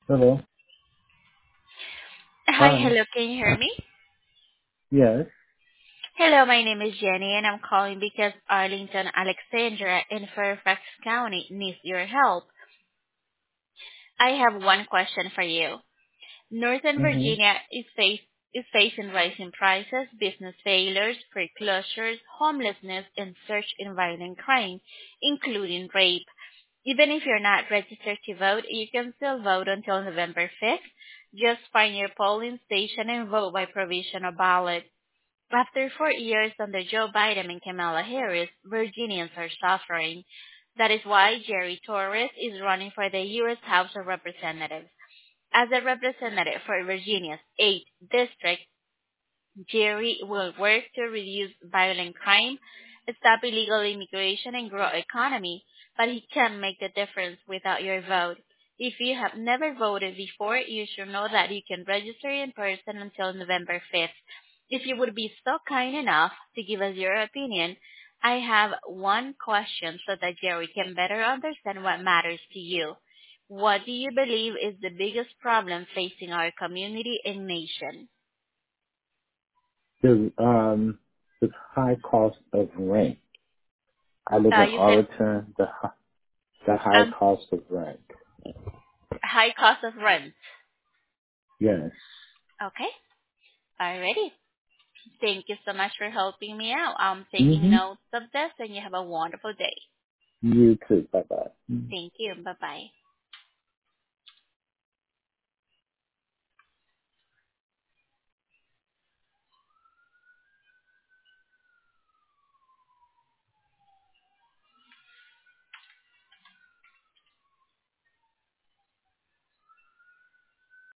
Hello. Hi, Hi. hello, can you hear me? Yes. Hello, my name is Jenny and I'm calling because Arlington, Alexandra in Fairfax County needs your help. I have one question for you. Northern Mm-hmm. Virginia is facing rising prices, business failures, foreclosures, homelessness, and surge in violent crime, including rape. Even if you're not registered to vote, you can still vote until November 5th. Just find your polling station and vote by provisional ballot. After 4 years under Joe Biden and Kamala Harris, Virginians are suffering. That is why Jerry Torres is running for the U.S. House of Representatives. As a representative for Virginia's 8th district, Jerry will work to reduce violent crime, stop illegal immigration, and grow economy, but he can't make the difference without your vote. If you have never voted before, you should know that you can register in person until November 5th. If you would be so kind enough to give us your opinion, I have one question so that Jerry can better understand what matters to you. What do you believe is the biggest problem facing our community and nation? The high cost of rent. I live in You said Arlington. The high um, cost of rent. high cost of rent. Yes. Okay. Alrighty. Thank you so much for helping me out. I'm taking Mm-hmm. notes of this and you have a wonderful day. You too. Bye bye. Thank you. Bye bye.